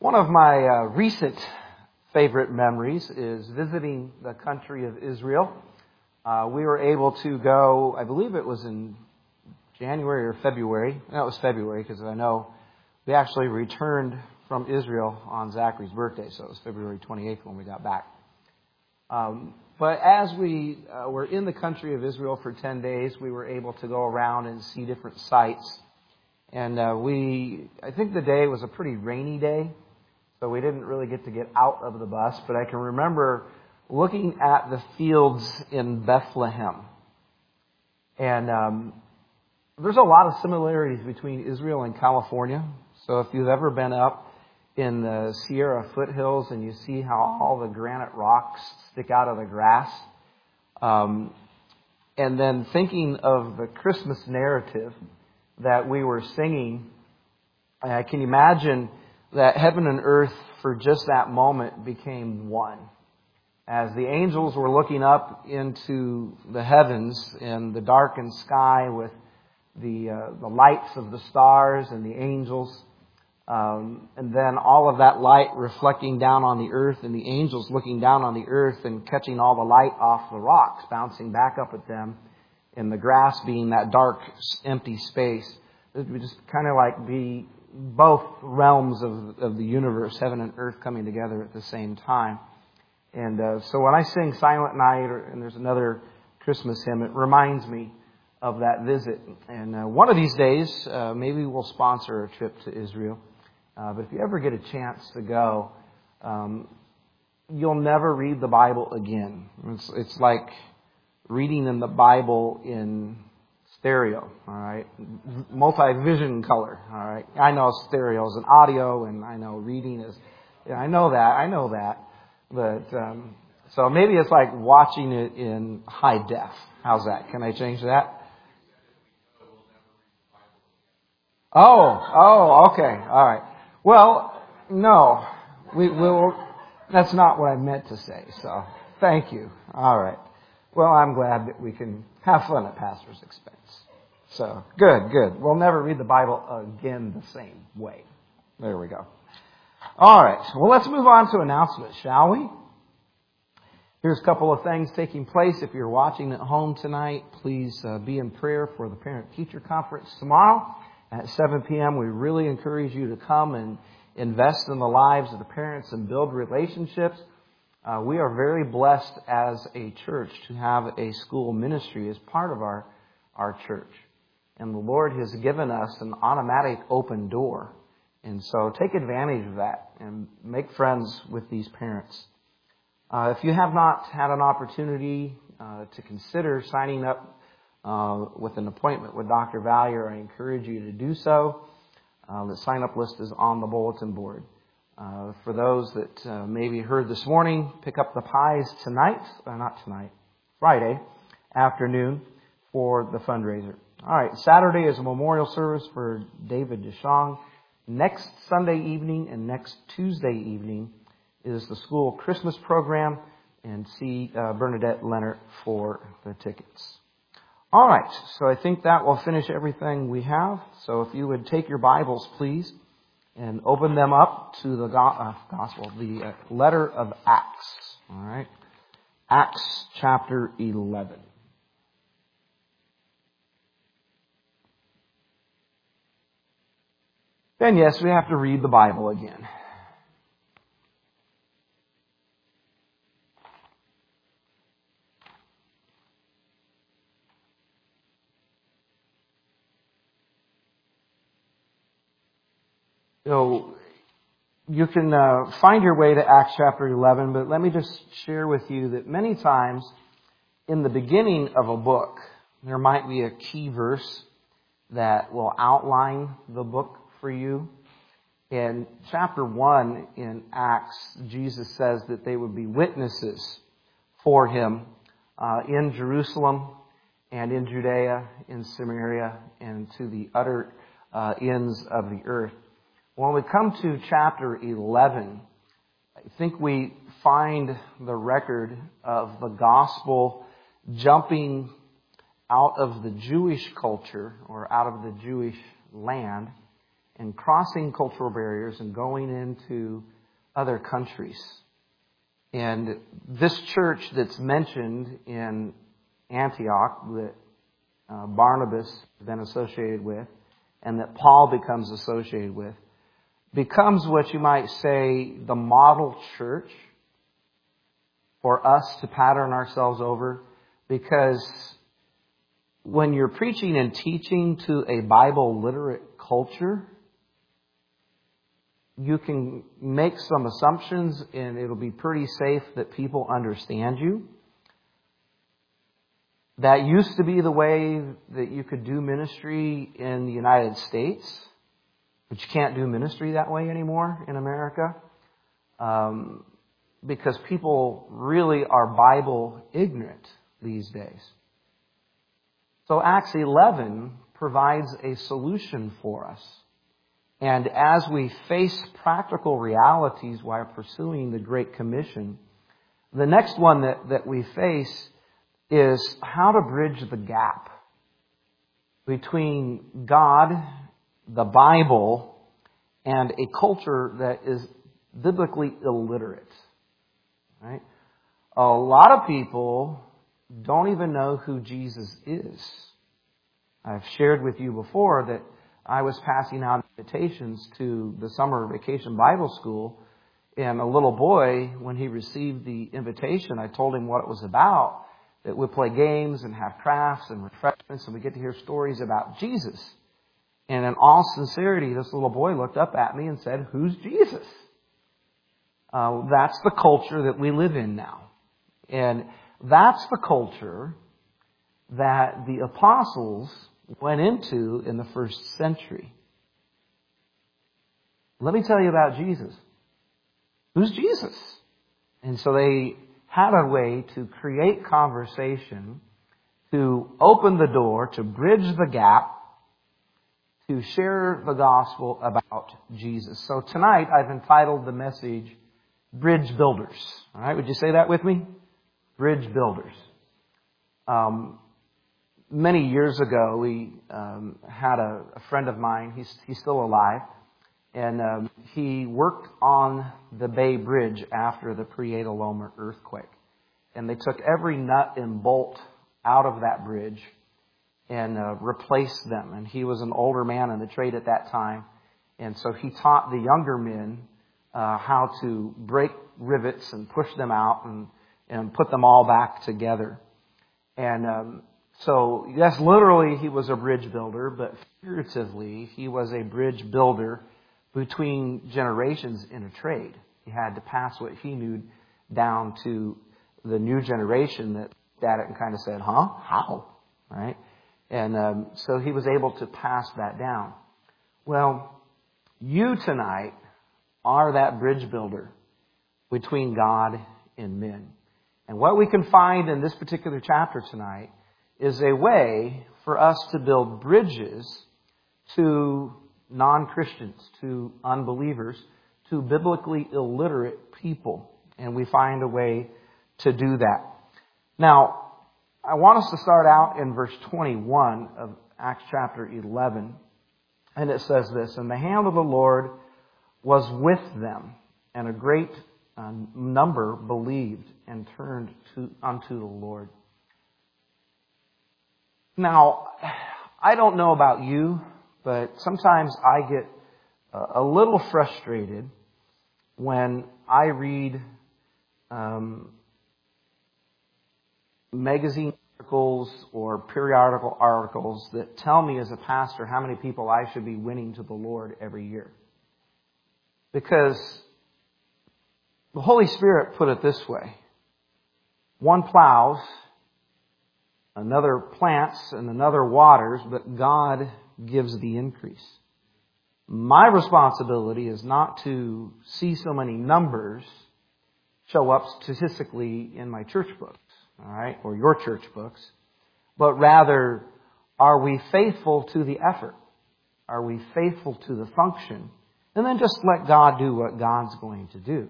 One of my recent favorite memories is visiting the country of Israel. We were able to go, I believe it was in January or February. No, it was February because I know we actually returned from Israel on Zachary's birthday, so it was February 28th when we got back. But as we were in the country of Israel for 10 days, we were able to go around and see different sites. And I think the day was a pretty rainy day, so we didn't really get to get out of the bus. But I can remember looking at the fields in Bethlehem. And there's a lot of similarities between Israel and California. So if you've ever been up in the Sierra foothills and you see how all the granite rocks stick out of the grass, and then thinking of the Christmas narrative that we were singing, I can imagine that heaven and earth for just that moment became one. As the angels were looking up into the heavens in the darkened sky with the lights of the stars and the angels, and then all of that light reflecting down on the earth and the angels looking down on the earth and catching all the light off the rocks, bouncing back up at them, and the grass being that dark, empty space. It would just kind of like be both realms of the universe, heaven and earth coming together at the same time. And so when I sing Silent Night, and there's another Christmas hymn, it reminds me of that visit. And one of these days, maybe we'll sponsor a trip to Israel. But if you ever get a chance to go, you'll never read the Bible again. It's like reading in the Bible in stereo, all right? Multi-vision color, all right? I know stereo is an audio, and I know reading is... I know that. But, so maybe it's like watching it in high def. How's that? Can I change that? Oh, okay. All right. Well, no. We'll, that's not what I meant to say, so thank you. All right. Well, I'm glad that we can have fun at Pastor's expense. So, good. We'll never read the Bible again the same way. There we go. All right. Well, let's move on to announcements, shall we? Here's a couple of things taking place. If you're watching at home tonight, please be in prayer for the Parent-Teacher Conference tomorrow at 7 p.m. We really encourage you to come and invest in the lives of the parents and build relationships. We are very blessed as a church to have a school ministry as part of our church. And the Lord has given us an automatic open door. And so take advantage of that and make friends with these parents. If you have not had an opportunity to consider signing up with an appointment with Dr. Valier, I encourage you to do so. The sign-up list is on the bulletin board. For those that maybe heard this morning, pick up the pies Friday afternoon for the fundraiser. All right, Saturday is a memorial service for David DeShong. Next Sunday evening and next Tuesday evening is the school Christmas program, and see Bernadette Leonard for the tickets. All right, so I think that will finish everything we have. So if you would take your Bibles, please, and open them up to the the letter of Acts. All right, Acts chapter 11. Then yes, we have to read the Bible again. So you can find your way to Acts chapter 11, but let me just share with you that many times in the beginning of a book, there might be a key verse that will outline the book for you. In chapter 1 in Acts, Jesus says that they would be witnesses for him in Jerusalem and in Judea, in Samaria, and to the utter ends of the earth. When we come to chapter 11, I think we find the record of the gospel jumping out of the Jewish culture or out of the Jewish land and crossing cultural barriers and going into other countries. And this church that's mentioned in Antioch that Barnabas has been associated with and that Paul becomes associated with becomes what you might say the model church for us to pattern ourselves over, because when you're preaching and teaching to a Bible literate culture, you can make some assumptions and it'll be pretty safe that people understand you. That used to be the way that you could do ministry in the United States, but you can't do ministry that way anymore in America, because people really are Bible ignorant these days. So Acts 11 provides a solution for us. And as we face practical realities while pursuing the Great Commission, the next one that we face is how to bridge the gap between God, the Bible, and a culture that is biblically illiterate. Right? A lot of people don't even know who Jesus is. I've shared with you before that I was passing out invitations to the summer vacation Bible school, and a little boy, when he received the invitation, I told him what it was about, that we'd play games and have crafts and refreshments, and we get to hear stories about Jesus. And in all sincerity, this little boy looked up at me and said, "Who's Jesus?" That's the culture that we live in now. And that's the culture that the apostles went into in the first century. Let me tell you about Jesus. Who's Jesus? And so they had a way to create conversation, to open the door, to bridge the gap, to share the gospel about Jesus. So tonight I've entitled the message, Bridge Builders. All right, would you say that with me? Bridge Builders. Many years ago, we had a friend of mine. He's still alive, and he worked on the Bay Bridge after the Prieta Loma earthquake. And they took every nut and bolt out of that bridge and replaced them. And he was an older man in the trade at that time, and so he taught the younger men how to break rivets and push them out and put them all back together. And so, yes, literally he was a bridge builder, but figuratively he was a bridge builder between generations in a trade. He had to pass what he knew down to the new generation that at it and kind of said, "Huh? How?" Right? And so he was able to pass that down. Well, you tonight are that bridge builder between God and men. And what we can find in this particular chapter tonight is a way for us to build bridges to non-Christians, to unbelievers, to biblically illiterate people. And we find a way to do that. Now, I want us to start out in verse 21 of Acts chapter 11. And it says this, "And the hand of the Lord was with them, and a great number believed and turned unto the Lord." Now, I don't know about you, but sometimes I get a little frustrated when I read magazine articles or periodical articles that tell me as a pastor how many people I should be winning to the Lord every year. Because the Holy Spirit put it this way: one plows, another plants, and another waters, but God gives the increase. My responsibility is not to see so many numbers show up statistically in my church books, all right, or your church books, but rather, are we faithful to the effort? Are we faithful to the function? And then just let God do what God's going to do.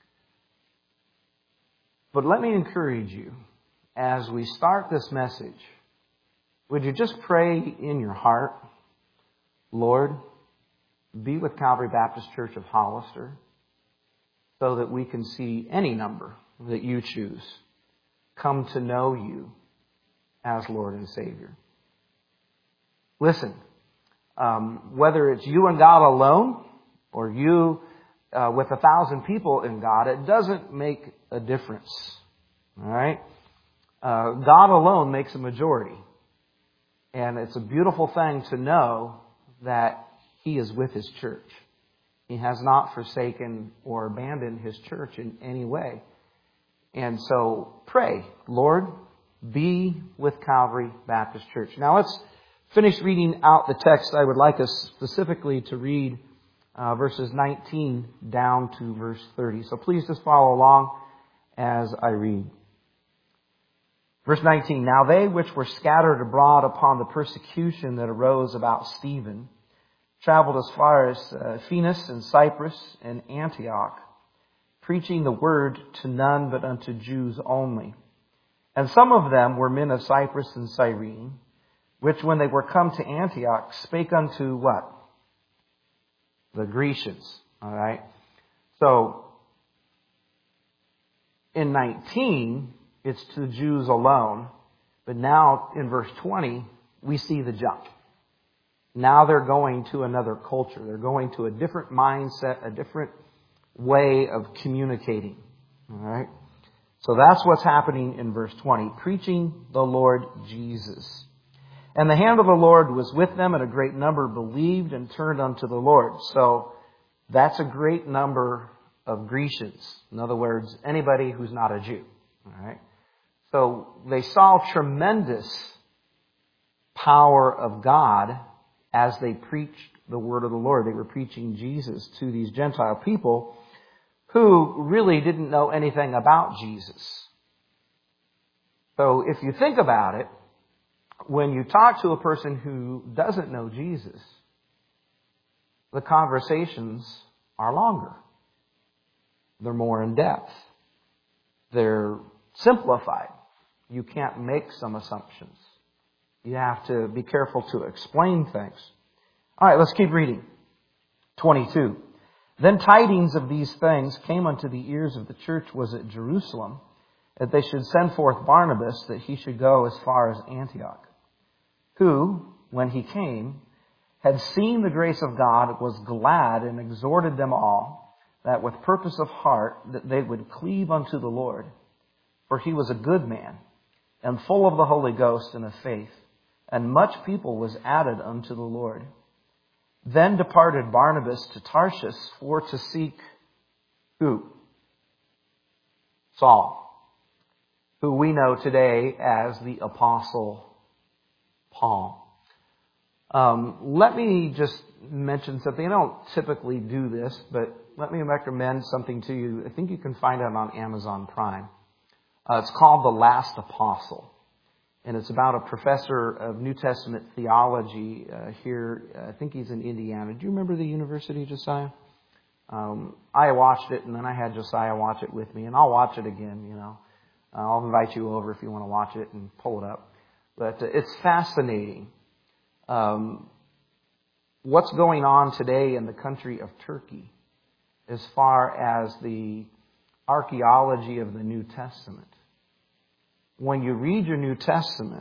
But let me encourage you, as we start this message, would you just pray in your heart, "Lord, be with Calvary Baptist Church of Hollister so that we can see any number that you choose come to know you as Lord and Savior. Listen, whether it's you and God alone or you with 1,000 people in God, it doesn't make a difference. All right? God alone makes a majority. And it's a beautiful thing to know that He is with His church. He has not forsaken or abandoned His church in any way. And so pray, Lord, be with Calvary Baptist Church. Now let's finish reading out the text. I would like us specifically to read verses 19 down to verse 30. So please just follow along as I read. Verse 19, Now they which were scattered abroad upon the persecution that arose about Stephen traveled as far as Phoenix and Cyprus and Antioch, preaching the word to none but unto Jews only. And some of them were men of Cyprus and Cyrene, which when they were come to Antioch spake unto what? The Grecians. All right. So in 19, it's to the Jews alone. But now in verse 20, we see the jump. Now they're going to another culture. They're going to a different mindset, a different way of communicating. All right. So that's what's happening in verse 20. Preaching the Lord Jesus. And the hand of the Lord was with them, and a great number believed and turned unto the Lord. So that's a great number of Grecians. In other words, anybody who's not a Jew. All right. So they saw tremendous power of God as they preached the word of the Lord. They were preaching Jesus to these Gentile people who really didn't know anything about Jesus. So if you think about it, when you talk to a person who doesn't know Jesus, the conversations are longer. They're more in depth. They're simplified. You can't make some assumptions. You have to be careful to explain things. All right, let's keep reading. 22. Then tidings of these things came unto the ears of the church was at Jerusalem, that they should send forth Barnabas, that he should go as far as Antioch, who, when he came, had seen the grace of God, was glad, and exhorted them all, that with purpose of heart, that they would cleave unto the Lord. For he was a good man, and full of the Holy Ghost and of faith, and much people was added unto the Lord. Then departed Barnabas to Tarshish for to seek who? Saul, who we know today as the Apostle Paul. Let me just mention something. I don't typically do this, but let me recommend something to you. I think you can find it on Amazon Prime. It's called The Last Apostle. And it's about a professor of New Testament theology here. I think he's in Indiana. Do you remember the university, Josiah? I watched it, and then I had Josiah watch it with me. And I'll watch it again, you know. I'll invite you over if you want to watch it and pull it up. But it's fascinating. What's going on today in the country of Turkey as far as the archaeology of the New Testament. When you read your New Testament,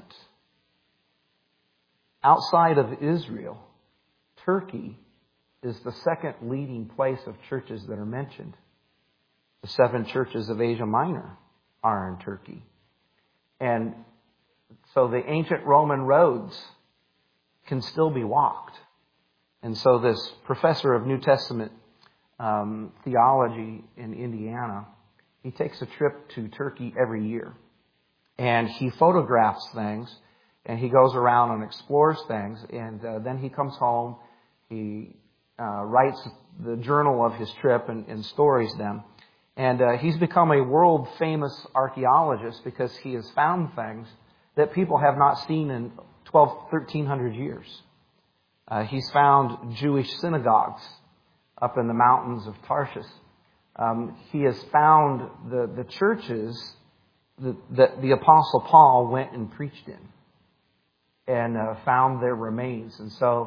outside of Israel, Turkey is the second leading place of churches that are mentioned. The 7 churches of Asia Minor are in Turkey. And so the ancient Roman roads can still be walked. And so this professor of New Testament theology in Indiana, he takes a trip to Turkey every year. And he photographs things, and he goes around and explores things, and then he comes home, he writes the journal of his trip and stories them. And he's become a world-famous archaeologist because he has found things that people have not seen in 1,300 years. He's found Jewish synagogues up in the mountains of Tarshish. He has found the churches that the Apostle Paul went and preached in and found their remains. And so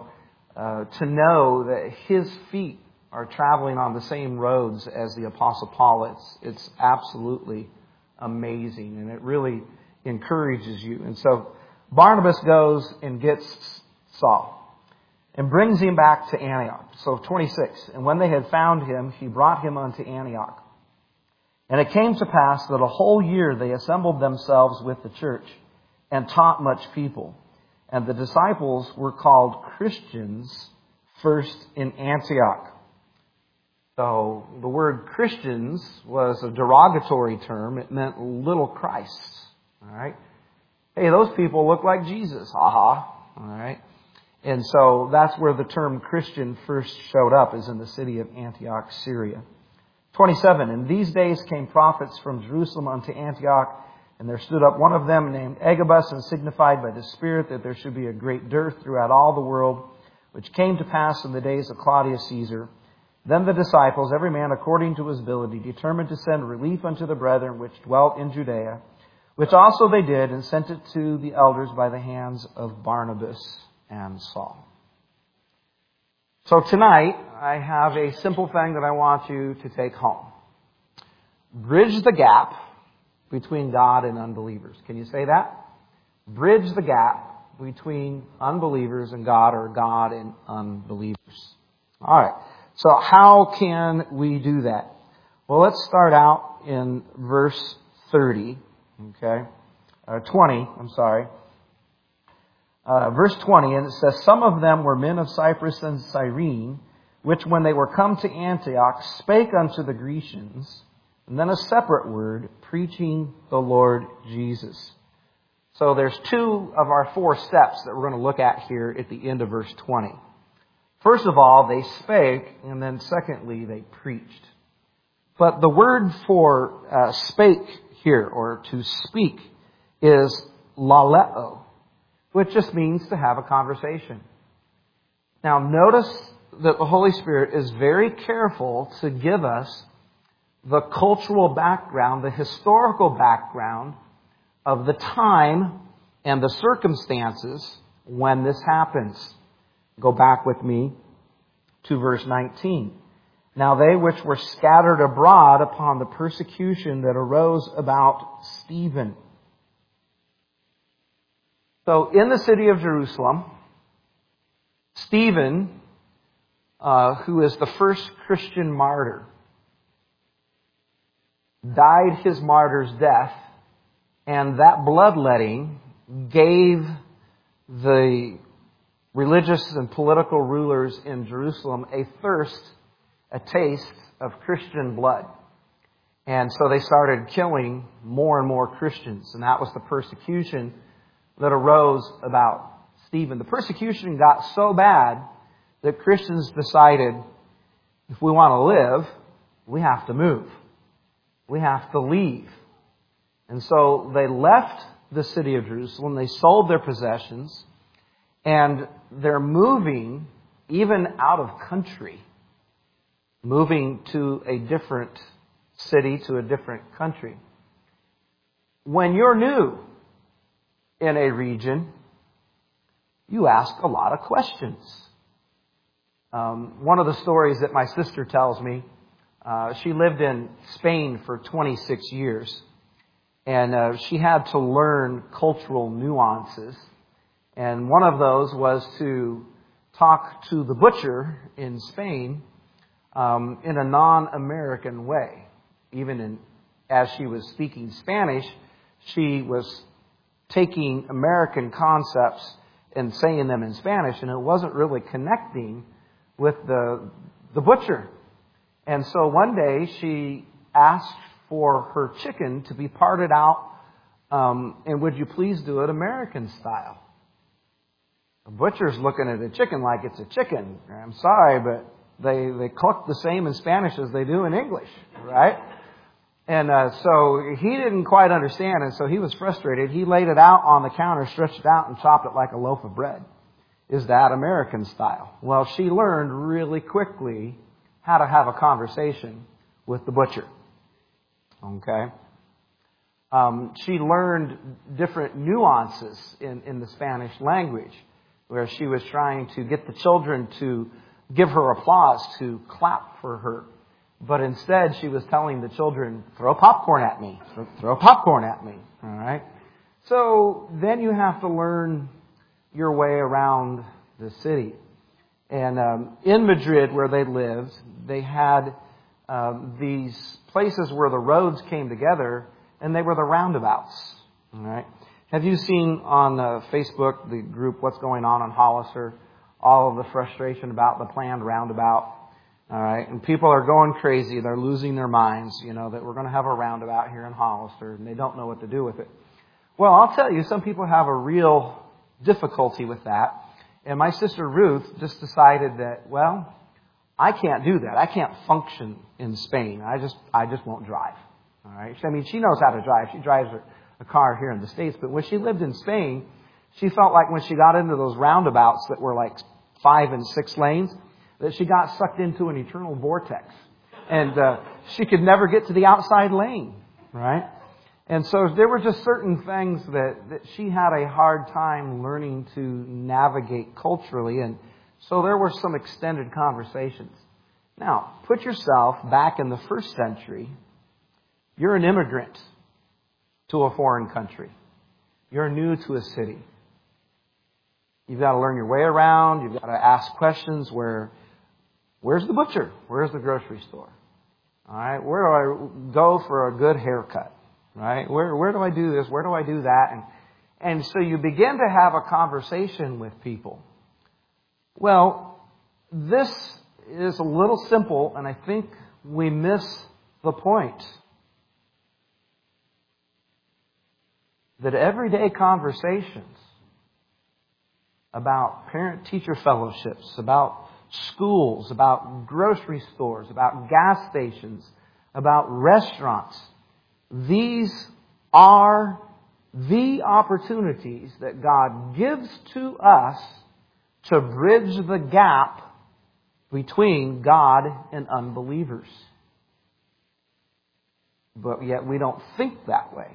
to know that his feet are traveling on the same roads as the Apostle Paul. It's absolutely amazing, and it really encourages you. And so Barnabas goes and gets Saul and brings him back to Antioch. So 26, and when they had found him, he brought him unto Antioch. And it came to pass that a whole year they assembled themselves with the church and taught much people. And the disciples were called Christians first in Antioch. So the word Christians was a derogatory term. It meant little Christs. All right. Hey, those people look like Jesus. Aha. All right. And so that's where the term Christian first showed up, is in the city of Antioch, Syria. 27, in these days came prophets from Jerusalem unto Antioch, and there stood up one of them named Agabus, and signified by the Spirit that there should be a great dearth throughout all the world, which came to pass in the days of Claudius Caesar. Then the disciples, every man according to his ability, determined to send relief unto the brethren which dwelt in Judea, which also they did, and sent it to the elders by the hands of Barnabas and Saul. So tonight, I have a simple thing that I want you to take home. Bridge the gap between God and unbelievers. Can you say that? Bridge the gap between unbelievers and God, or God and unbelievers. All right. So how can we do that? Well, let's start out in verse 30. Okay. 20, I'm sorry. Verse 20, and it says, some of them were men of Cyprus and Cyrene, which when they were come to Antioch spake unto the Grecians, and then a separate word, preaching the Lord Jesus. So there's two of our four steps that we're going to look at here at the end of verse 20. First of all, they spake, and then secondly, they preached. But the word for spake here, or to speak, is laleo, which just means to have a conversation. Now, notice that the Holy Spirit is very careful to give us the cultural background, the historical background of the time and the circumstances when this happens. Go back with me to verse 19. Now they which were scattered abroad upon the persecution that arose about Stephen. So in the city of Jerusalem, Stephen, who is the first Christian martyr, died his martyr's death, and that bloodletting gave the religious and political rulers in Jerusalem a thirst, a taste of Christian blood. And so they started killing more and more Christians, and that was the persecution that arose about Stephen. The persecution got so bad that Christians decided, if we want to live, we have to move. We have to leave. And so they left the city of Jerusalem. They sold their possessions. And they're moving even out of country. Moving to a different city, to a different country. When you're new in a region, you ask a lot of questions. One of the stories that my sister tells me, she lived in Spain for 26 years, and she had to learn cultural nuances. And one of those was to talk to the butcher in Spain in a non-American way. Even as she was speaking Spanish, she was taking American concepts and saying them in Spanish, and it wasn't really connecting with the butcher. And so one day she asked for her chicken to be parted out, and would you please do it American style? The butcher's looking at the chicken like it's a chicken. I'm sorry, but they cook the same in Spanish as they do in English, right? And so he didn't quite understand, and so he was frustrated. He laid it out on the counter, stretched it out, and chopped it like a loaf of bread. Is that American style? Well, she learned really quickly how to have a conversation with the butcher. Okay? She learned different nuances in the Spanish language. where she was trying to get the children to give her applause, to clap for her. But instead, she was telling the children, throw popcorn at me. Throw popcorn at me. All right? So then you have to learn your way around the city. And in Madrid, where they lived, they had these places where the roads came together, and they were the roundabouts. All right? Have you seen on Facebook the group What's Going On in Hollister? All of the frustration about the planned roundabout. All right, and people are going crazy. They're losing their minds, that we're going to have a roundabout here in Hollister, and they don't know what to do with it. Well, I'll tell you, some people have a real difficulty with that. And my sister Ruth just decided that, well, I can't do that. I can't function in Spain. I just won't drive. All right. I mean, she knows how to drive. She drives a car here in the States. But when she lived in Spain, she felt like when she got into those roundabouts that were like 5 and 6 lanes, that she got sucked into an eternal vortex. And she could never get to the outside lane, right? And so there were just certain things that she had a hard time learning to navigate culturally. And so there were some extended conversations. Now, put yourself back in the first century. You're an immigrant to a foreign country. You're new to a city. You've got to learn your way around. You've got to ask questions where's the butcher? Where's the grocery store? All right, where do I go for a good haircut? Right? Where do I do this? Where do I do that? And so you begin to have a conversation with people. Well, this is a little simple, and I think we miss the point. That everyday conversations about parent-teacher fellowships, about schools, about grocery stores, about gas stations, about restaurants, these are the opportunities that God gives to us to bridge the gap between God and unbelievers. But yet we don't think that way.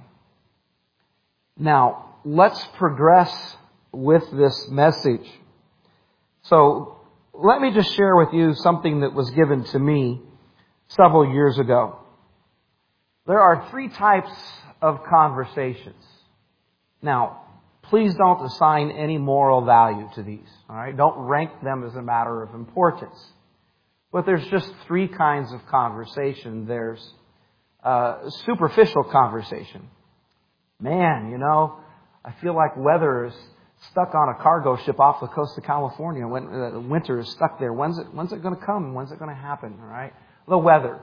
Now, let's progress with this message. So, let me just share with you something that was given to me several years ago. There are 3 types of conversations. Now, please don't assign any moral value to these. All right? Don't rank them as a matter of importance. But there's just 3 kinds of conversation. There's superficial conversation. Man, I feel like weather is stuck on a cargo ship off the coast of California. When winter is stuck there. When's it going to come? When's it going to happen? All right? The weather.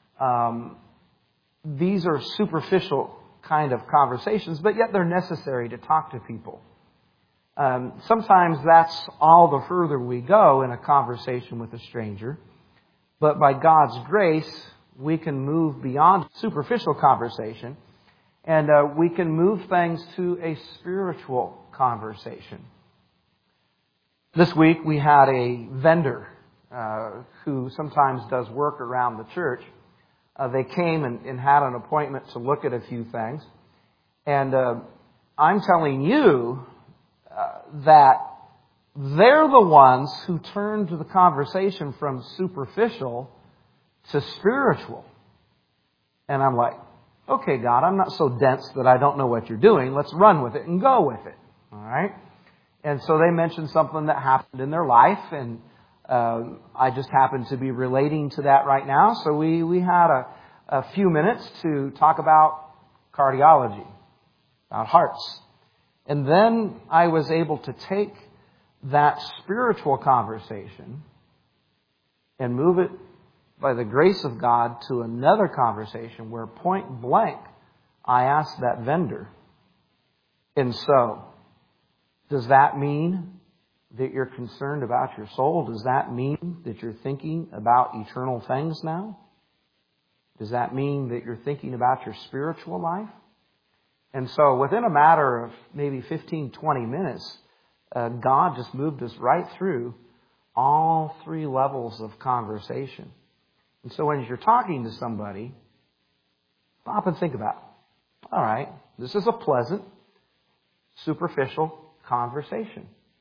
These are superficial kind of conversations, but yet they're necessary to talk to people. Sometimes that's all the further we go in a conversation with a stranger. But by God's grace, we can move beyond superficial conversation, and we can move things to a spiritual conversation. This week we had a vendor who sometimes does work around the church. They came and had an appointment to look at a few things. And I'm telling you that they're the ones who turned the conversation from superficial to spiritual. And I'm like, okay, God, I'm not so dense that I don't know what you're doing. Let's run with it and go with it. All right? And so they mentioned something that happened in their life, and I just happen to be relating to that right now. So we had a few minutes to talk about cardiology, about hearts. And then I was able to take that spiritual conversation and move it by the grace of God to another conversation where point blank I asked that vendor, and so, does that mean that you're concerned about your soul? Does that mean that you're thinking about eternal things now? Does that mean that you're thinking about your spiritual life? And so within a matter of maybe 15, 20 minutes, God just moved us right through all 3 levels of conversation. And so when you're talking to somebody, stop and think about it. All right, this is a pleasant, superficial conversation.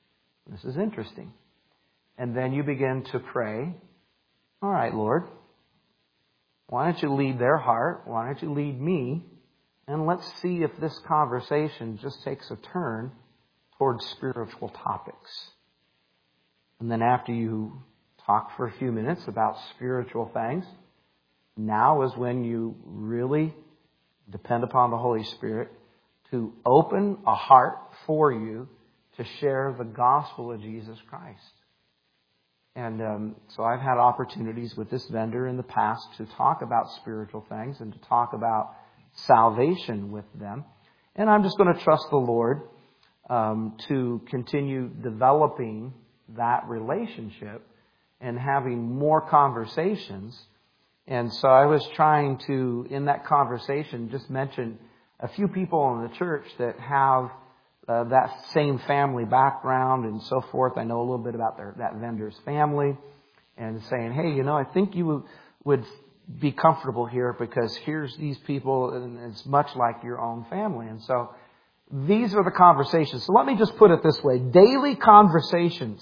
This is interesting. And then you begin to pray, all right, Lord, why don't you lead their heart? Why don't you lead me? And let's see if this conversation just takes a turn towards spiritual topics. And then after you talk for a few minutes about spiritual things, now is when you really depend upon the Holy Spirit to open a heart for you to share the gospel of Jesus Christ. And so I've had opportunities with this vendor in the past to talk about spiritual things and to talk about salvation with them. And I'm just going to trust the Lord to continue developing that relationship and having more conversations. And so I was trying to, in that conversation, just mention a few people in the church that have that same family background and so forth. I know a little bit about that vendor's family, and saying, hey, I think you would be comfortable here because here's these people and it's much like your own family. And so these are the conversations. So let me just put it this way. Daily conversations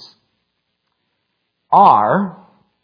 are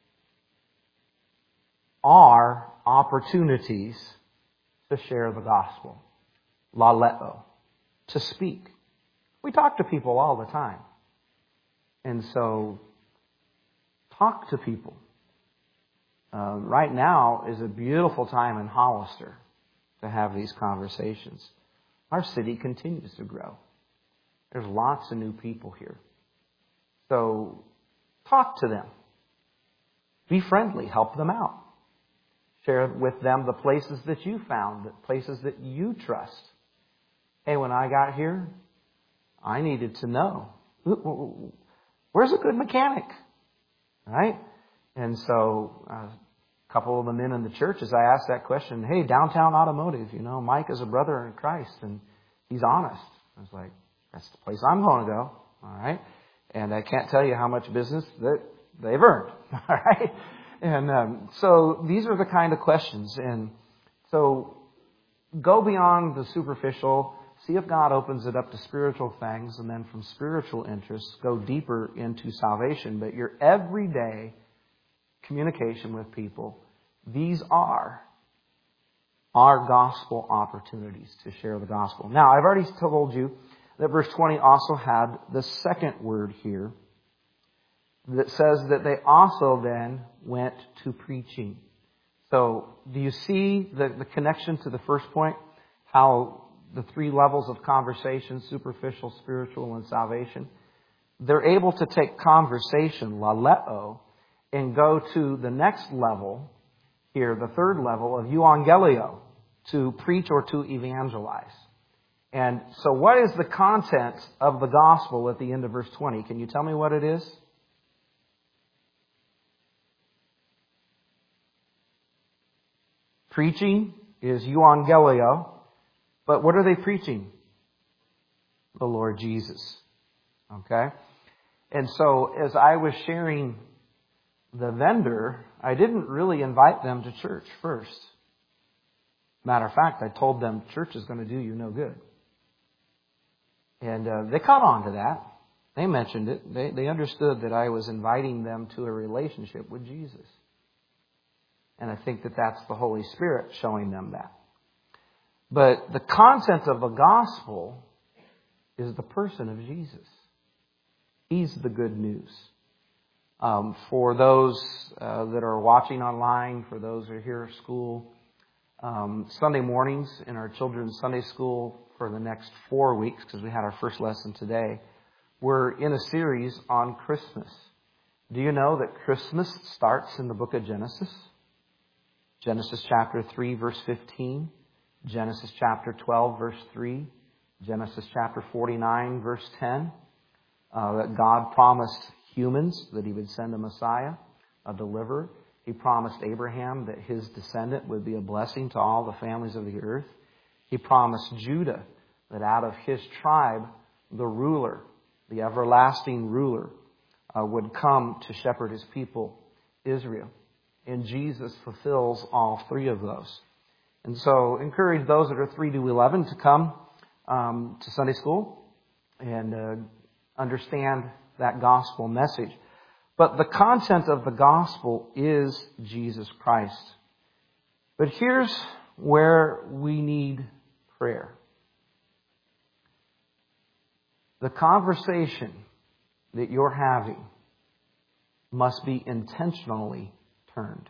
opportunities to share the gospel. Laleo, to speak. We talk to people all the time. And so, talk to people. Right now is a beautiful time in Hollister to have these conversations. Our city continues to grow. There's lots of new people here. So, talk to them. Be friendly. Help them out. Share with them the places that you found, the places that you trust. Hey, when I got here, I needed to know, where's a good mechanic? Right? And so a couple of the men in the church, as I asked that question, hey, Downtown Automotive, Mike is a brother in Christ and he's honest. I was like, that's the place I'm going to go. All right? And I can't tell you how much business that they've earned. All right? And so these are the kind of questions. And so go beyond the superficial. See if God opens it up to spiritual things, and then from spiritual interests, go deeper into salvation. But your everyday communication with people, these are our gospel opportunities to share the gospel. Now, I've already told you that verse 20 also had the second word here that says that they also then went to preaching. So, do you see the connection to the first point? How the three levels of conversation, superficial, spiritual, and salvation. They're able to take conversation, laleo, and go to the next level here, the third level of euangelio, to preach or to evangelize. And so what is the content of the gospel at the end of verse 20? Can you tell me what it is? Preaching is euangelio. But what are they preaching? The Lord Jesus. Okay? And so as I was sharing the vendor, I didn't really invite them to church first. Matter of fact, I told them church is going to do you no good. And they caught on to that. They mentioned it. They understood that I was inviting them to a relationship with Jesus. And I think that that's the Holy Spirit showing them that. But the content of the gospel is the person of Jesus. He's the good news. For those that are watching online, for those who are here at school, Sunday mornings in our children's Sunday school for the next 4 weeks, because we had our first lesson today, we're in a series on Christmas. Do you know that Christmas starts in the book of Genesis? Genesis chapter 3, verse 15. Genesis chapter 12, verse 3. Genesis chapter 49, verse 10. That God promised humans that He would send a Messiah, a deliverer. He promised Abraham that his descendant would be a blessing to all the families of the earth. He promised Judah that out of his tribe, the ruler, the everlasting ruler, would come to shepherd His people, Israel. And Jesus fulfills all three of those. And so encourage those that are 3 to 11 to come to Sunday school and understand that gospel message. But the content of the gospel is Jesus Christ. But here's where we need prayer. The conversation that you're having must be intentionally turned.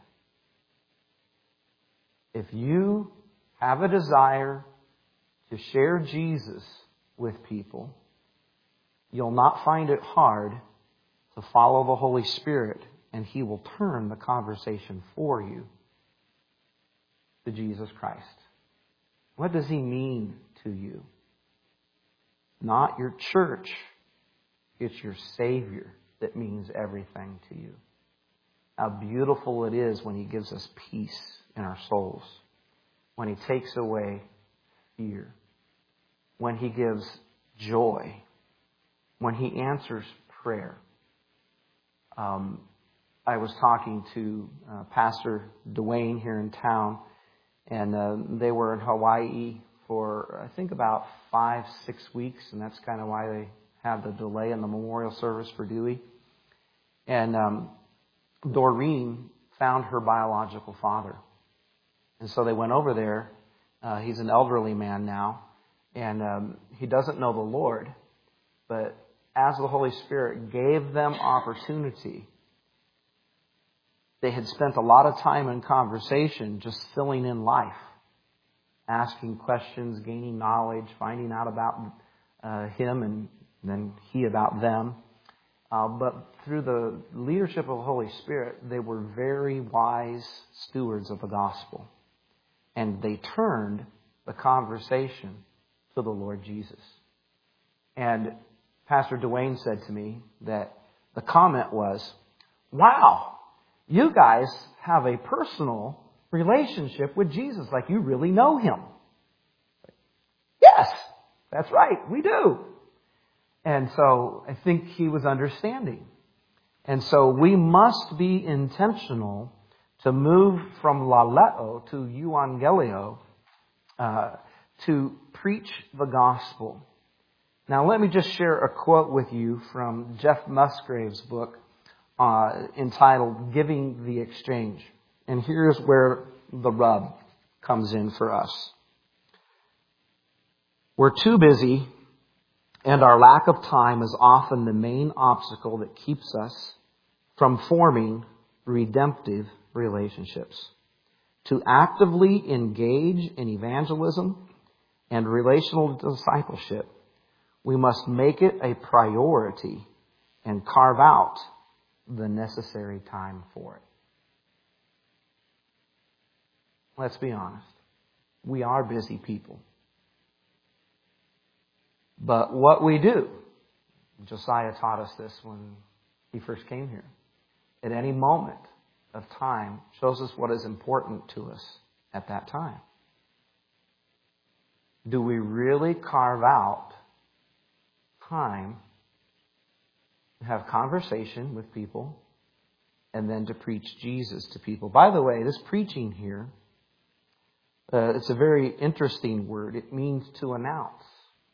If you have a desire to share Jesus with people, you'll not find it hard to follow the Holy Spirit, and He will turn the conversation for you to Jesus Christ. What does He mean to you? Not your church. It's your Savior that means everything to you. How beautiful it is when He gives us peace in our souls. When He takes away fear. When He gives joy. When He answers prayer. I was talking to Pastor Dwayne here in town, and they were in Hawaii for, I think, about 5-6 weeks, and that's kind of why they had the delay in the memorial service for Dewey. And Doreen found her biological father. And so they went over there. He's an elderly man now, and he doesn't know the Lord, but as the Holy Spirit gave them opportunity, they had spent a lot of time in conversation just filling in life, asking questions, gaining knowledge, finding out about him and then he about them. But through the leadership of the Holy Spirit, they were very wise stewards of the gospel. And they turned the conversation to the Lord Jesus. And Pastor Dwayne said to me that the comment was, "Wow, you guys have a personal relationship with Jesus, like you really know Him." Yes, that's right, we do. And so I think he was understanding. And so we must be intentional to move from laleo to euangelio, to preach the gospel. Now let me just share a quote with you from Jeff Musgrave's book entitled Giving the Exchange. And here's where the rub comes in for us. We're too busy, and our lack of time is often the main obstacle that keeps us from forming redemptive relationships. To actively engage in evangelism and relational discipleship, we must make it a priority and carve out the necessary time for it. Let's be honest. We are busy people. But what we do, Josiah taught us this when he first came here, at any moment of time shows us what is important to us at that time. Do we really carve out time to have conversation with people and then to preach Jesus to people? By the way, this preaching here, it's a very interesting word. It means to announce.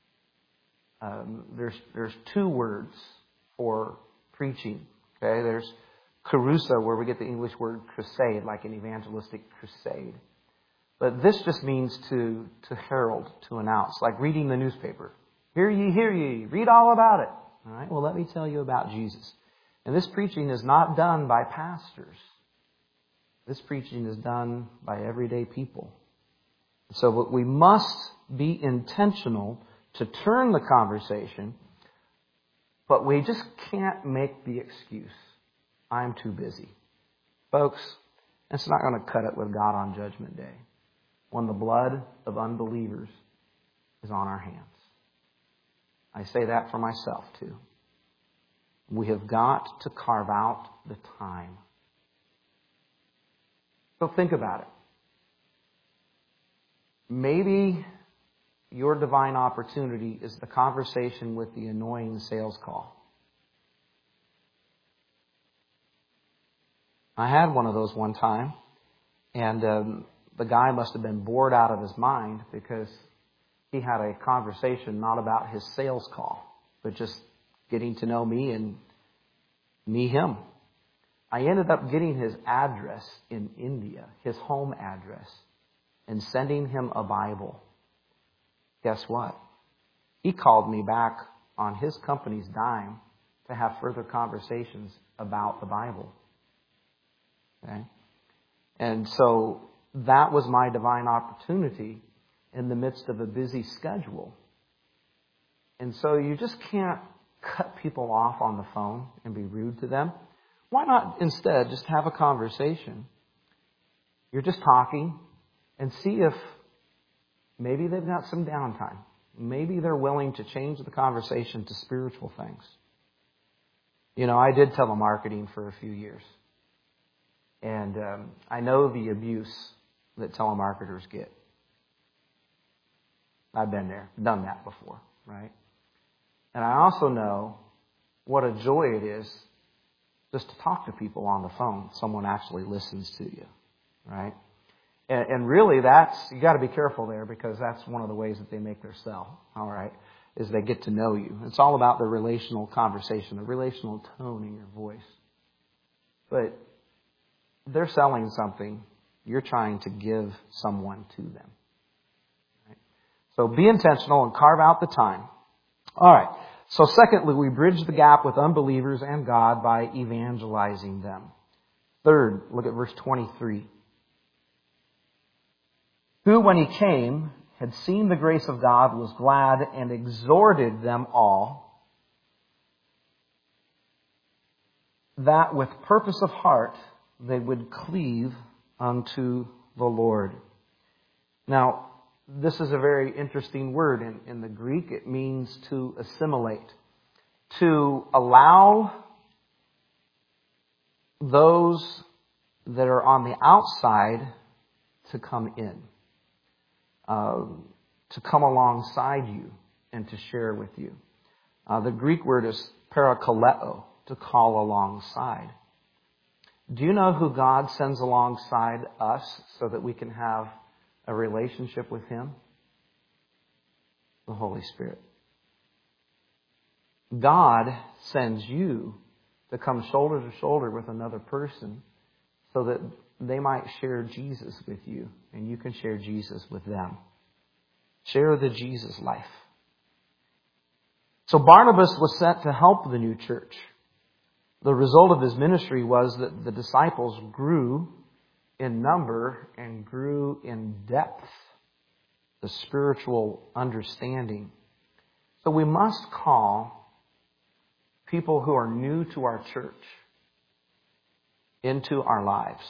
There's two words for preaching. Okay, there's carusa, where we get the English word crusade, like an evangelistic crusade. But this just means to herald, to announce, like reading the newspaper. Hear ye, read all about it. All right, well, let me tell you about Jesus. And this preaching is not done by pastors. This preaching is done by everyday people. So we must be intentional to turn the conversation, but we just can't make the excuse, I'm too busy. Folks, it's not going to cut it with God on Judgment Day, when the blood of unbelievers is on our hands. I say that for myself too. We have got to carve out the time. So think about it. Maybe your divine opportunity is the conversation with the annoying sales call. I had one of those one time, and the guy must have been bored out of his mind because he had a conversation not about his sales call, but just getting to know me and me him. I ended up getting his address in India, his home address, and sending him a Bible. Guess what? He called me back on his company's dime to have further conversations about the Bible. Okay? And so that was my divine opportunity in the midst of a busy schedule. And so you just can't cut people off on the phone and be rude to them. Why not instead just have a conversation? You're just talking and see if maybe they've got some downtime. Maybe they're willing to change the conversation to spiritual things. You know, I did telemarketing for a few years. And I know the abuse that telemarketers get. I've been there, done that before, right? And I also know what a joy it is just to talk to people on the phone. Someone actually listens to you, right? And really you got to be careful there, because that's one of the ways that they make their sell, all right, is they get to know you. It's all about the relational conversation, the relational tone in your voice. But they're selling something. You're trying to give someone to them. Right? So be intentional and carve out the time. All right. So secondly, we bridge the gap with unbelievers and God by evangelizing them. Third, look at verse 23. Who, when he came, had seen the grace of God, was glad and exhorted them all, that with purpose of heart they would cleave unto the Lord. Now, this is a very interesting word in the Greek. It means to assimilate, to allow those that are on the outside to come in, to come alongside you and to share with you. The Greek word is parakaleo, to call alongside. Do you know who God sends alongside us so that we can have a relationship with him? The Holy Spirit. God sends you to come shoulder to shoulder with another person so that they might share Jesus with you and you can share Jesus with them. Share the Jesus life. So Barnabas was sent to help the new church. The result of his ministry was that the disciples grew in number and grew in depth, the spiritual understanding. So we must call people who are new to our church into our lives.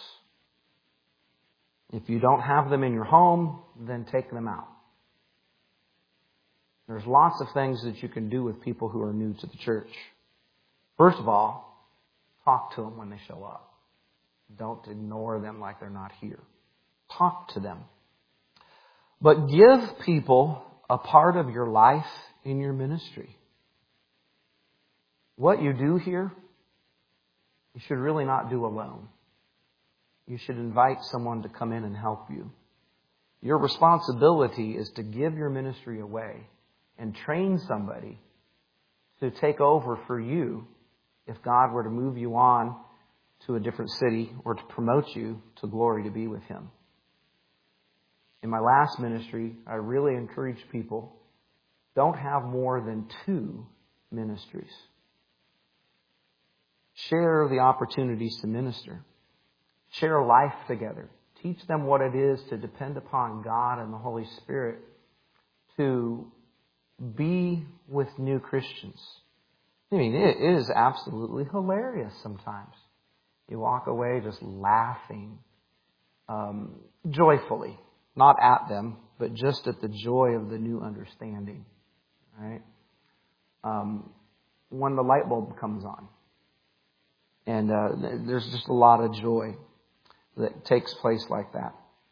If you don't have them in your home, then take them out. There's lots of things that you can do with people who are new to the church. First of all, talk to them when they show up. Don't ignore them like they're not here. Talk to them. But give people a part of your life in your ministry. What you do here, you should really not do alone. You should invite someone to come in and help you. Your responsibility is to give your ministry away and train somebody to take over for you if God were to move you on to a different city or to promote you to glory to be with him. In my last ministry, I really encouraged people, don't have more than 2 ministries. Share the opportunities to minister. Share life together. Teach them what it is to depend upon God and the Holy Spirit to be with new Christians. I mean, it is absolutely hilarious sometimes. You walk away just laughing joyfully, not at them, but just at the joy of the new understanding. Right? When the light bulb comes on, and there's just a lot of joy that takes place like that.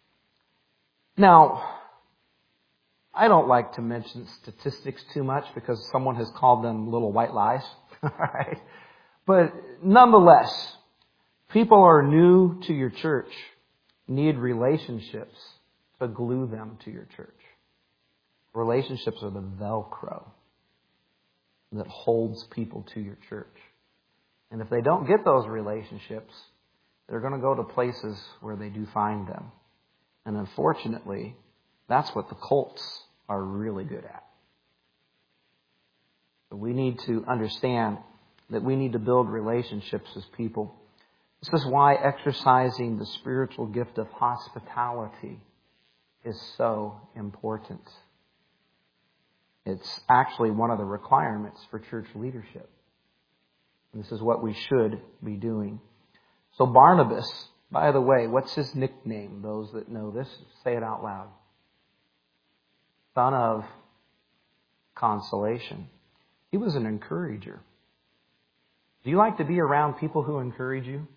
Now, I don't like to mention statistics too much because someone has called them little white lies. Right? But nonetheless, people are new to your church need relationships to glue them to your church. Relationships are the Velcro. that holds people to your church. And if they don't get those relationships, they're going to go to places where they do find them. And unfortunately, that's what the cults are really good at. But we need to understand that we need to build relationships as people. This is why exercising the spiritual gift of hospitality is so important. It's actually one of the requirements for church leadership. And this is what we should be doing. So Barnabas, by the way, what's his nickname? Those that know this, say it out loud. Son of consolation. He was an encourager. Do you like to be around people who encourage you?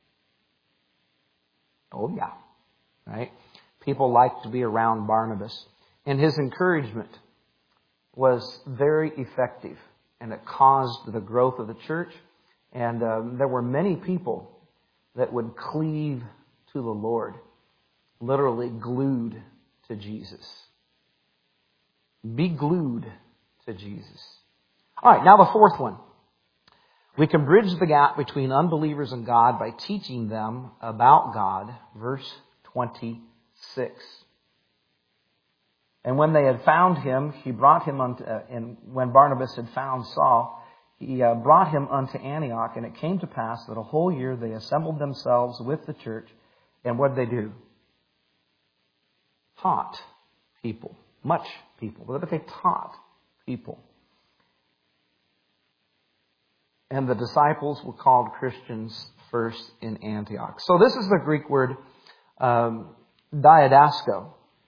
Oh yeah, right? People like to be around Barnabas. And his encouragement was very effective. And it caused the growth of the church. And there were many people that would cleave to the Lord. Literally glued to Jesus. Be glued to Jesus. All right, now the fourth one. We can bridge the gap between unbelievers and God by teaching them about God. Verse 26. And when they had found him, he brought him unto, and when Barnabas had found Saul, he brought him unto Antioch. And it came to pass that a whole year they assembled themselves with the church. And what did they do? Taught people. Much people. But they taught people. And the disciples were called Christians first in Antioch. So this is the Greek word diadasko.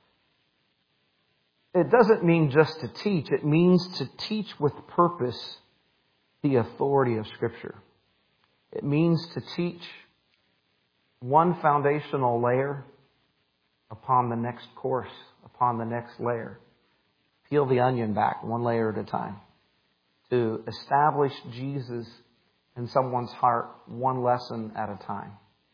It doesn't mean just to teach. It means to teach with purpose the authority of Scripture. It means to teach one foundational layer upon the next course, upon the next layer. Peel the onion back one layer at a time. To establish Jesus in someone's heart one lesson at a time.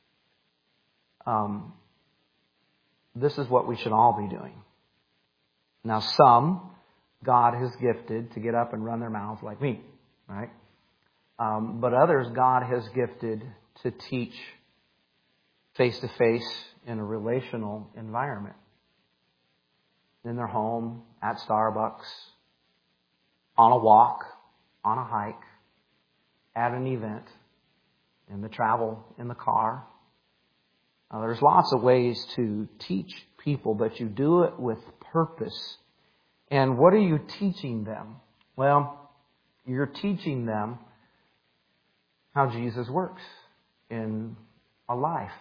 This is what we should all be doing. Now some, God has gifted to get up and run their mouths like me, right? But others, God has gifted to teach face-to-face in a relational environment. In their home, at Starbucks, on a walk, on a hike, at an event, in the travel, in the car. There's lots of ways to teach people, but you do it with purpose. And what are you teaching them? Well, you're teaching them how Jesus works in a life.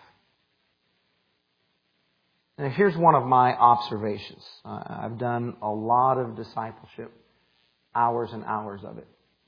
And here's one of my observations. I've done a lot of discipleship, hours and hours of it.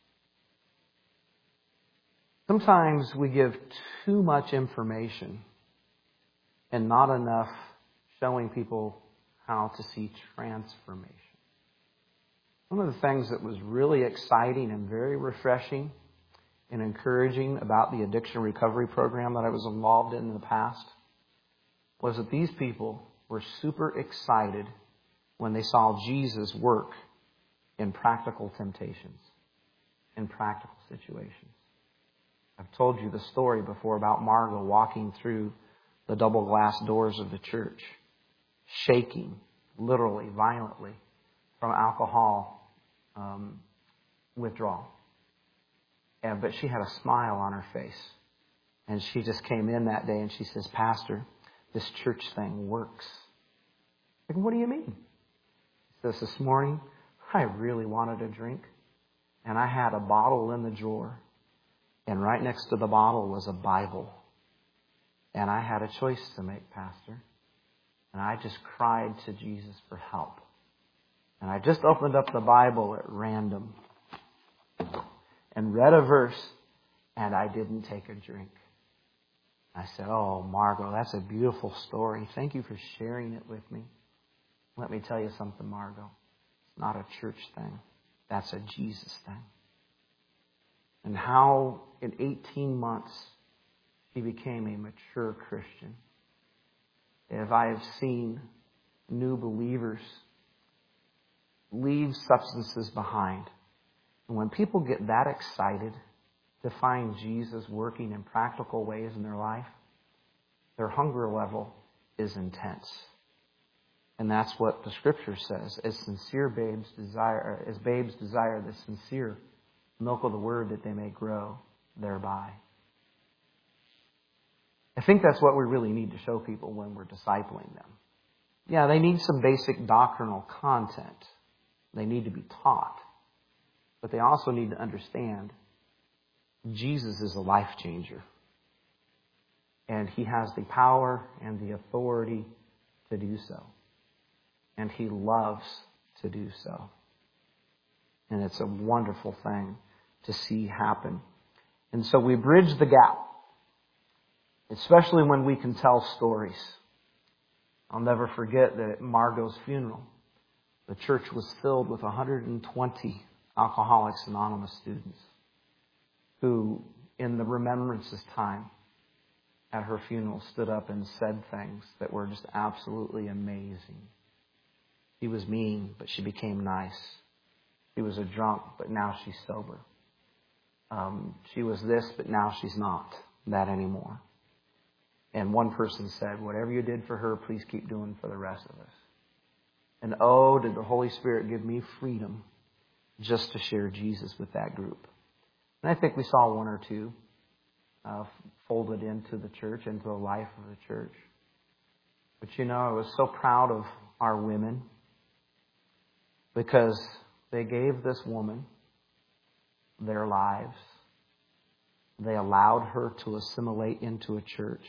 Sometimes we give too much information and not enough showing people how to see transformation. One of the things that was really exciting and very refreshing and encouraging about the addiction recovery program that I was involved in the past was that these people were super excited when they saw Jesus work in practical temptations, in practical situations. I've told you the story before about Margot walking through the double glass doors of the church, shaking, literally, violently, from alcohol withdrawal. But she had a smile on her face. And she just came in that day and she says, Pastor, this church thing works. Like, what do you mean? He says, this morning, I really wanted a drink. And I had a bottle in the drawer. And right next to the bottle was a Bible. And I had a choice to make, Pastor. And I just cried to Jesus for help. And I just opened up the Bible at random and read a verse, and I didn't take a drink. I said, oh, Margot, that's a beautiful story. Thank you for sharing it with me. Let me tell you something, Margot. It's not a church thing. That's a Jesus thing. And how in 18 months she became a mature Christian. If I have seen new believers leave substances behind, And when people get that excited to find Jesus working in practical ways in their life, their hunger level is intense. And that's what the Scripture says. As babes desire the sincere milk of the Word, that they may grow thereby. I think that's what we really need to show people when we're discipling them. Yeah, they need some basic doctrinal content. They need to be taught. But they also need to understand Jesus is a life changer. And He has the power and the authority to do so. And He loves to do so. And it's a wonderful thing to see happen. And so we bridge the gap, especially when we can tell stories. I'll never forget that at Margot's funeral, the church was filled with 120 Alcoholics Anonymous students who, in the remembrances time at her funeral, stood up and said things that were just absolutely amazing. She was mean, but she became nice. She was a drunk, but now she's sober. She was this, but now she's not that anymore. And one person said, whatever you did for her, please keep doing for the rest of us. And oh, did the Holy Spirit give me freedom just to share Jesus with that group. And I think we saw one or two folded into the church, into the life of the church. But I was so proud of our women because they gave this woman their lives. They allowed her to assimilate into a church.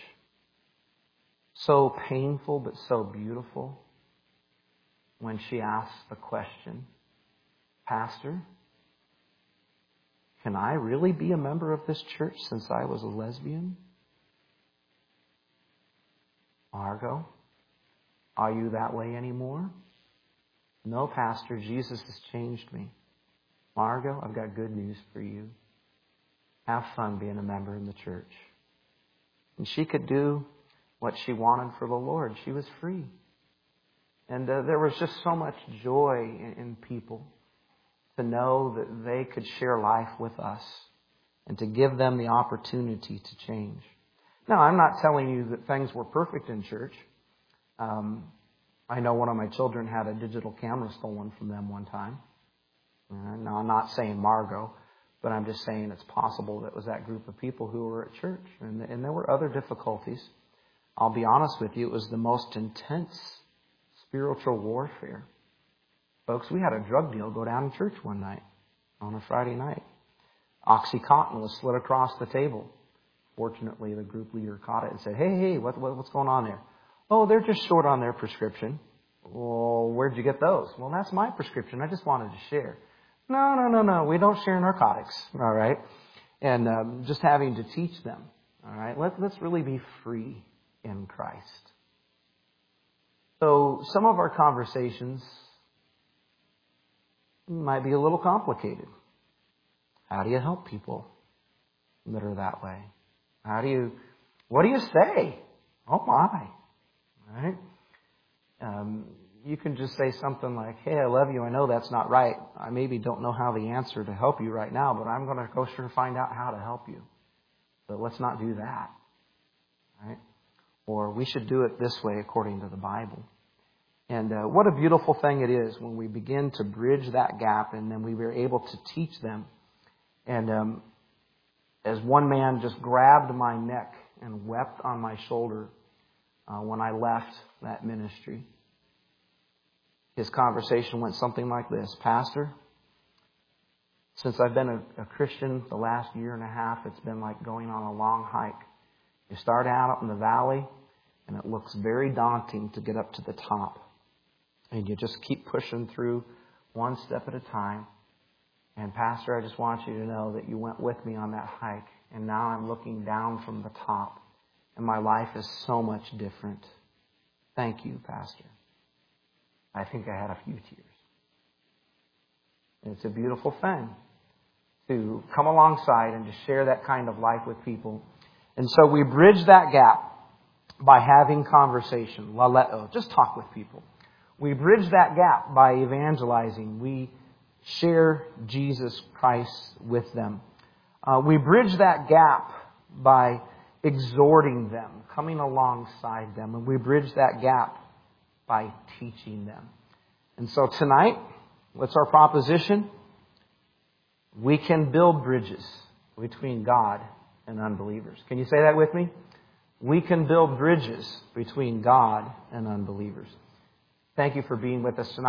So painful, but so beautiful. When she asked the question, Pastor, can I really be a member of this church since I was a lesbian? Margot, are you that way anymore? No, Pastor, Jesus has changed me. Margot, I've got good news for you. Have fun being a member in the church. And she could do what she wanted for the Lord. She was free. And there was just so much joy in people to know that they could share life with us and to give them the opportunity to change. Now, I'm not telling you that things were perfect in church. I know one of my children had a digital camera stolen from them one time. Now, I'm not saying Margot, but I'm just saying it's possible that it was that group of people who were at church. And there were other difficulties. I'll be honest with you, it was the most intense spiritual warfare. Folks, we had a drug deal go down in church one night, on a Friday night. OxyContin was slid across the table. Fortunately, the group leader caught it and said, hey, what's going on there? Oh, they're just short on their prescription. Well, where'd you get those? Well, that's my prescription. I just wanted to share. No. We don't share narcotics. All right. And just having to teach them. All right. Let's really be free in Christ. So some of our conversations might be a little complicated. How do you help people that are that way? What do you say? Oh my. Right? You can just say something like, hey, I love you. I know that's not right. I maybe don't know how the answer to help you right now, but I'm going to go sure and find out how to help you. But let's not do that. Right? Or we should do it this way according to the Bible. And what a beautiful thing it is when we begin to bridge that gap and then we were able to teach them. And as one man just grabbed my neck and wept on my shoulder when I left that ministry. His conversation went something like this. Pastor, since I've been a Christian the last year and a half, it's been like going on a long hike. You start out up in the valley, and it looks very daunting to get up to the top. And you just keep pushing through one step at a time. And Pastor, I just want you to know that you went with me on that hike. And now I'm looking down from the top. And my life is so much different. Thank you, Pastor. I think I had a few tears. And it's a beautiful thing to come alongside and to share that kind of life with people. And so we bridge that gap by having conversation. Laleo, just talk with people. We bridge that gap by evangelizing. We share Jesus Christ with them. We bridge that gap by exhorting them, coming alongside them, and we bridge that gap by teaching them. And so tonight, what's our proposition? We can build bridges between God and unbelievers. Can you say that with me? We can build bridges between God and unbelievers. Thank you for being with us tonight.